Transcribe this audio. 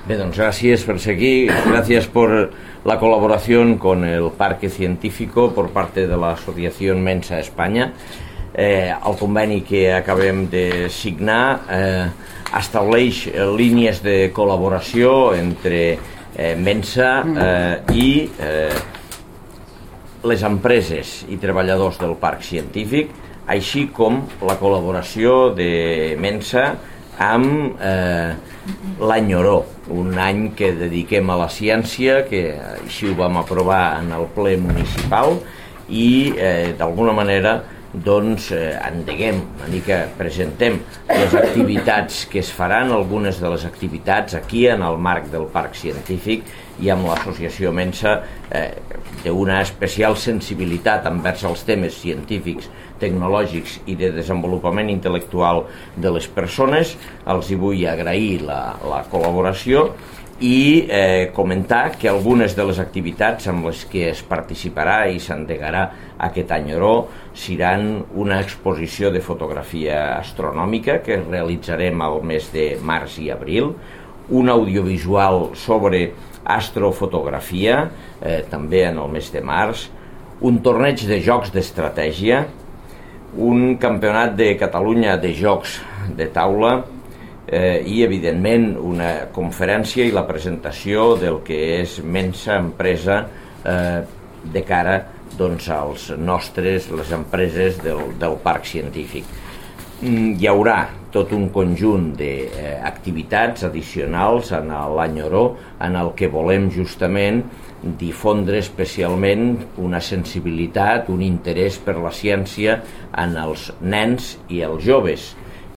Gracias por seguir, gracias por la colaboración con el Parque Científico por parte de la Asociación Mensa España. El conveni que acabem de signar estableix línies de col·laboració entre Mensa i les empreses i treballadors del Parc Científic, així com la col·laboració de Mensa amb l'any Oró, un any que dediquem a la ciència, que així ho vam aprovar en el ple municipal i d'alguna manera endeguem, una mica presentem les activitats que es faran, algunes de les activitats aquí en el marc del Parc Científic i amb l'associació Mensa d'una especial sensibilitat envers els temes científics, tecnològics i de desenvolupament intel·lectual de les persones. Els hi vull agrair la col·laboració i comentar que algunes de les activitats amb les que es participarà i s'endegarà aquest any Oró seran una exposició de fotografia astronòmica que realitzarem al mes de març i abril, un audiovisual sobre astrofotografia també en el mes de març, un torneig de jocs d'estratègia, un campionat de Catalunya de jocs de taula i evidentment una conferència i la presentació del que és Mensa Empresa de cara als nostres, les empreses del Parc Científic. Hi haurà tot un conjunt d'activitats addicionals en l'any Oró en el que volem justament difondre especialment una sensibilitat, un interès per la ciència en els nens i els joves.